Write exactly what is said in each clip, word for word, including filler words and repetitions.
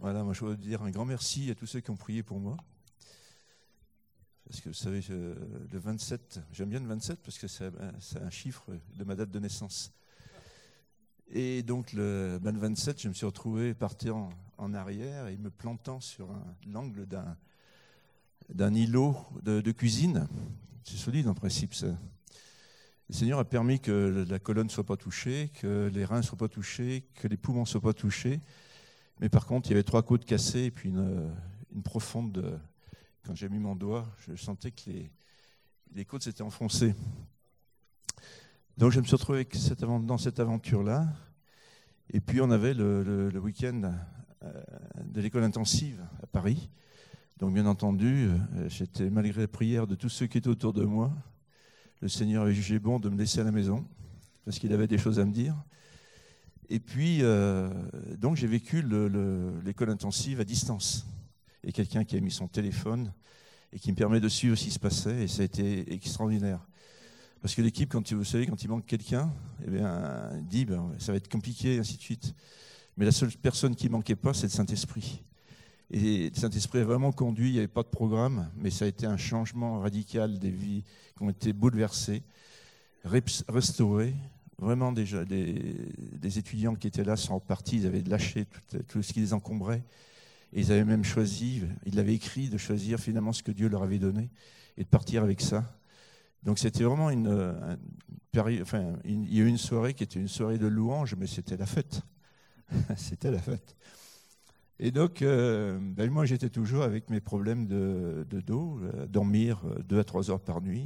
Voilà, moi je voudrais dire un grand merci à tous ceux qui ont prié pour moi. Parce que vous savez, je, le vingt-sept, j'aime bien le vingt-sept parce que c'est, c'est un chiffre de ma date de naissance. Et donc le, ben le vingt-sept, je me suis retrouvé partir en, en arrière et me plantant sur un, l'angle d'un, d'un îlot de, de cuisine. C'est solide en principe ça. Le Seigneur a permis que la colonne ne soit pas touchée, que les reins ne soient pas touchés, que les poumons ne soient pas touchés. Mais par contre, il y avait trois côtes cassées et puis une, une profonde... Quand j'ai mis mon doigt, je sentais que les, les côtes s'étaient enfoncées. Donc je me suis retrouvé avec cette, dans cette aventure-là. Et puis on avait le, le, le week-end de l'école intensive à Paris. Donc bien entendu, j'étais, malgré la prière de tous ceux qui étaient autour de moi, le Seigneur avait jugé bon de me laisser à la maison, parce qu'il avait des choses à me dire. Et puis, euh, donc j'ai vécu le, le, l'école intensive à distance. Et quelqu'un qui a mis son téléphone et qui me permet de suivre ce qui se passait, et ça a été extraordinaire. Parce que l'équipe, quand vous savez, quand il manque quelqu'un, eh bien, dit ben, ça va être compliqué, et ainsi de suite. Mais la seule personne qui ne manquait pas, c'est le Saint-Esprit. Et le Saint-Esprit a vraiment conduit, il n'y avait pas de programme, mais ça a été un changement radical des vies qui ont été bouleversées, restaurées. Vraiment, déjà, des, des étudiants qui étaient là sont repartis, ils avaient lâché tout, tout ce qui les encombrait. Et ils avaient même choisi, ils l'avaient écrit, de choisir finalement ce que Dieu leur avait donné et de partir avec ça. Donc c'était vraiment une, une période, enfin, une, il y a eu une soirée qui était une soirée de louange, mais c'était la fête. C'était la fête. Et donc, euh, ben moi, j'étais toujours avec mes problèmes de, de dos, euh, dormir deux à trois heures par nuit,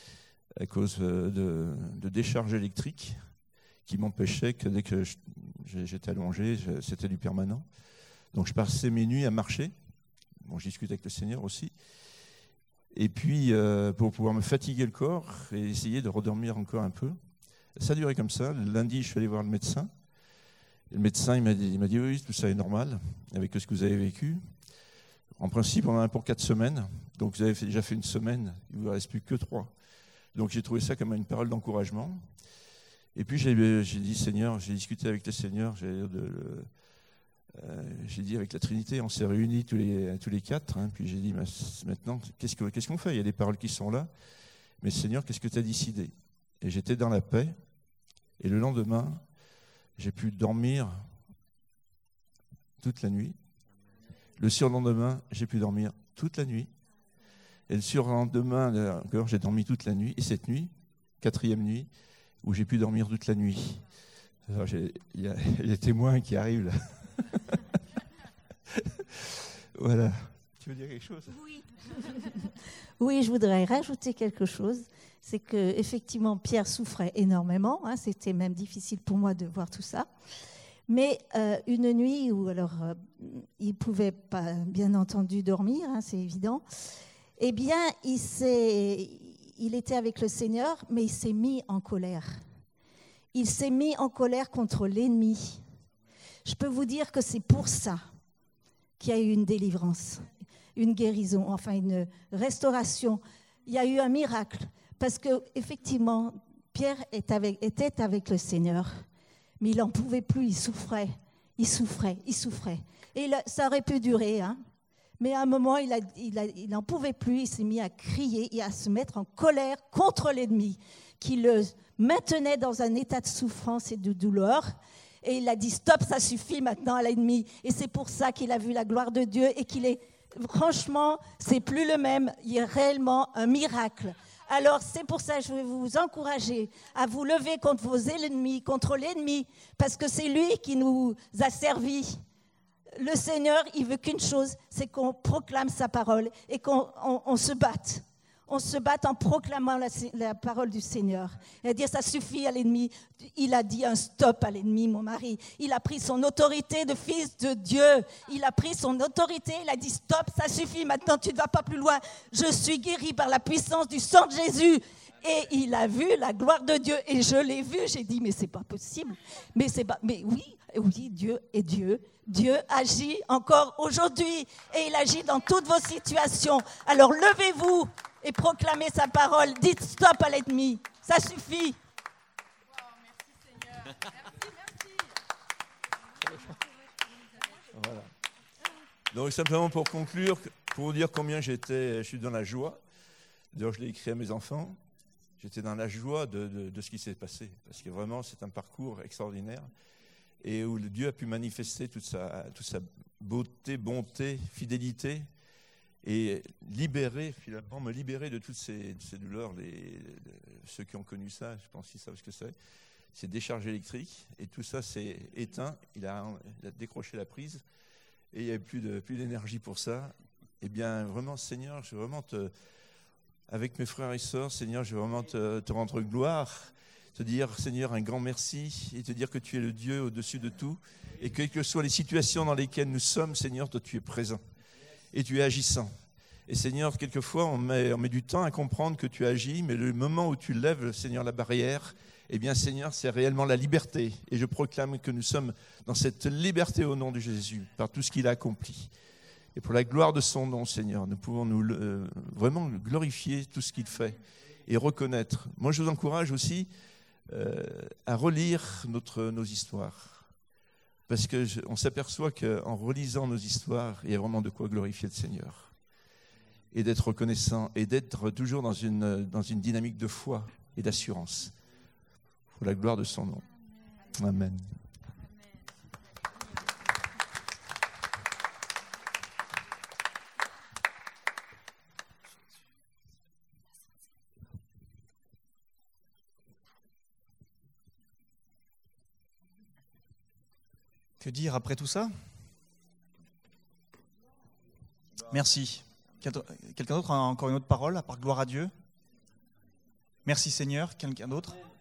à cause de, de décharges électriques qui m'empêchaient que dès que je, j'étais allongé, je, c'était du permanent. Donc, je passais mes nuits à marcher. Bon, je discutais avec le Seigneur aussi. Et puis, euh, pour pouvoir me fatiguer le corps et essayer de redormir encore un peu. Ça a duré comme ça. Le lundi, je suis allé voir le médecin. Le médecin, il m'a dit, il m'a dit oui, tout ça est normal avec ce que vous avez vécu. En principe, on en a pour quatre semaines. Donc, vous avez fait, déjà fait une semaine. Il ne vous reste plus que trois. Donc, j'ai trouvé ça comme une parole d'encouragement. Et puis, j'ai, j'ai dit, Seigneur, j'ai discuté avec le Seigneur. J'ai, de, de, euh, j'ai dit avec la Trinité, on s'est réunis tous les, tous les quatre. Hein, puis j'ai dit, maintenant, qu'est-ce, que, qu'est-ce qu'on fait? Il y a des paroles qui sont là. Mais Seigneur, qu'est-ce que tu as décidé? Et j'étais dans la paix. Et le lendemain, j'ai pu dormir toute la nuit. Le surlendemain, j'ai pu dormir toute la nuit. Et le surlendemain, encore, j'ai dormi toute la nuit. Et cette nuit, quatrième nuit, où j'ai pu dormir toute la nuit. Alors, il y a les témoins qui arrivent là. Voilà. Tu veux dire quelque chose? Oui. Oui, je voudrais rajouter quelque chose. C'est qu'effectivement, Pierre souffrait énormément. Hein, c'était même difficile pour moi de voir tout ça. Mais euh, une nuit où alors, euh, il ne pouvait pas, bien entendu, dormir, hein, c'est évident, eh bien, il, s'est, il était avec le Seigneur, mais il s'est mis en colère. Il s'est mis en colère contre l'ennemi. Je peux vous dire que c'est pour ça qu'il y a eu une délivrance, une guérison, enfin une restauration. Il y a eu un miracle. Parce qu'effectivement, Pierre est avec, était avec le Seigneur, mais il n'en pouvait plus, il souffrait, il souffrait, il souffrait. Et il, ça aurait pu durer, hein. Mais à un moment, il, a, il, a, il n'en pouvait plus, il s'est mis à crier et à se mettre en colère contre l'ennemi, qui le maintenait dans un état de souffrance et de douleur. Et il a dit, stop, ça suffit maintenant à l'ennemi. Et c'est pour ça qu'il a vu la gloire de Dieu et qu'il est, franchement, c'est plus le même, il y a réellement un miracle. Alors, c'est pour ça que je vais vous encourager à vous lever contre vos ennemis, contre l'ennemi, parce que c'est lui qui nous a servi. Le Seigneur, il veut qu'une chose, c'est qu'on proclame sa parole et qu'on on, on se batte. On se batte en proclamant la, la parole du Seigneur. Et dire, ça suffit à l'ennemi. Il a dit un stop à l'ennemi, mon mari. Il a pris son autorité de fils de Dieu. Il a pris son autorité, il a dit stop, ça suffit, maintenant tu ne vas pas plus loin. Je suis guéri par la puissance du sang de Jésus. Et il a vu la gloire de Dieu. Et je l'ai vu, j'ai dit, mais c'est pas possible. Mais, c'est pas, mais oui, oui, Dieu est Dieu. Dieu agit encore aujourd'hui. Et il agit dans toutes vos situations. Alors levez-vous et proclamez sa parole. Dites stop à l'ennemi. Ça suffit. Wow, merci Seigneur. Merci, merci. Voilà. Donc simplement pour conclure, pour vous dire combien j'étais, je suis dans la joie. D'ailleurs, je l'ai écrit à mes enfants. J'étais dans la joie de, de, de ce qui s'est passé, parce que vraiment, c'est un parcours extraordinaire et où Dieu a pu manifester toute sa, toute sa beauté, bonté, fidélité et libérer, finalement, me libérer de toutes ces, ces douleurs. Les, les, ceux qui ont connu ça, je pense qu'ils savent ce que c'est. C'est décharge électrique et tout ça s'est éteint. Il a, il a décroché la prise et il n'y avait plus, de, plus d'énergie pour ça. Eh bien, vraiment, Seigneur, je veux vraiment te... Avec mes frères et sœurs, Seigneur, je veux vraiment te, te rendre gloire, te dire, Seigneur, un grand merci et te dire que tu es le Dieu au-dessus de tout et que, quelles que soient les situations dans lesquelles nous sommes, Seigneur, toi, tu es présent et tu es agissant. Et Seigneur, quelquefois, on met, on met du temps à comprendre que tu agis, mais le moment où tu lèves, Seigneur, la barrière, eh bien, Seigneur, c'est réellement la liberté. Et je proclame que nous sommes dans cette liberté au nom de Jésus, par tout ce qu'il a accompli. Et pour la gloire de son nom, Seigneur, nous pouvons nous, euh, vraiment glorifier tout ce qu'il fait et reconnaître. Moi, je vous encourage aussi euh, à relire notre, nos histoires. Parce qu'on s'aperçoit qu'en relisant nos histoires, il y a vraiment de quoi glorifier le Seigneur. Et d'être reconnaissant et d'être toujours dans une, dans une dynamique de foi et d'assurance. Pour la gloire de son nom. Amen. Que dire après tout ça? Merci. Quelqu'un d'autre a encore une autre parole, à part gloire à Dieu? Merci Seigneur. Quelqu'un d'autre?